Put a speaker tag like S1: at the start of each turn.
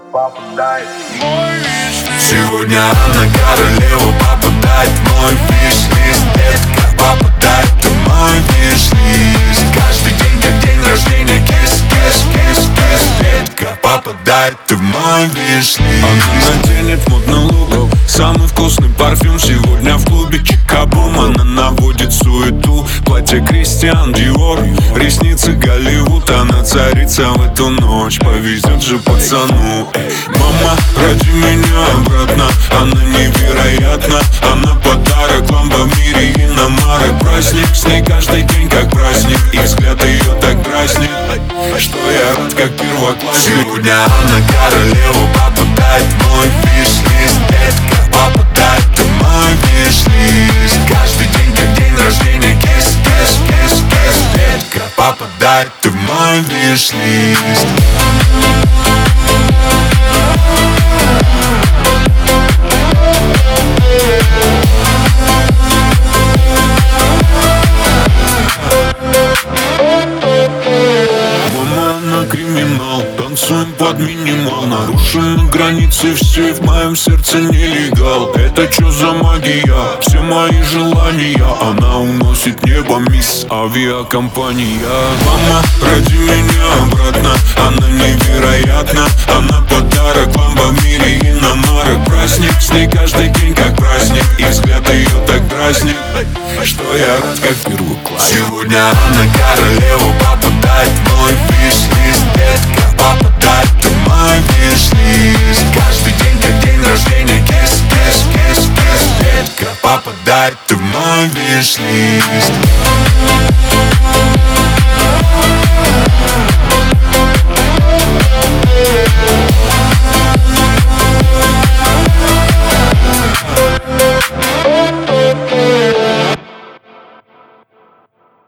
S1: попадает.
S2: Сегодня она королева, попадает в мой виш-лист. Детка, попадает в мой виш-лист. Каждый день как день рождения, кис, кис, кис, кис. Детка, попадает в мой виш-лист.
S3: Она наденет модный лук, самый вкусный парфюм. Сегодня в клубе Чикабум. Она наводит суету, платье Кристиан Диор, ресницы Голливуд. Она царица в эту ночь, повезет же пацану. Мама, роди меня обратно, она невероятна. Она подарок, ламба в мире иномарок. Праздник, с ней каждый день как праздник, и взгляд ее так праздник, что я рад как первоклассник.
S2: Сегодня она королева, попадает в мой виш-лист. Детка, попадает в мой виш-лист. Каждый день как день рождения, кис, кис, кис, кис. Детка, попадает в мой виш-лист.
S3: Криминал, танцуем под минимал. Нарушены границы, все в моем сердце нелегал. Это чё за магия? Все мои желания она уносит небо, мисс авиакомпания. Мама, роди меня обратно, она невероятна. Она подарок, ламба в мире иномарок. Праздник, с ней каждый день как праздник, и взгляд ее так праздник, что я рад как первоклассник.
S2: Сегодня она королева, попадает в мой виш-лист. Детка, попадает в мой виш-лист. Каждый день как день рождения, кис, кис, кис, кис. Детка, попадает в мой виш-лист.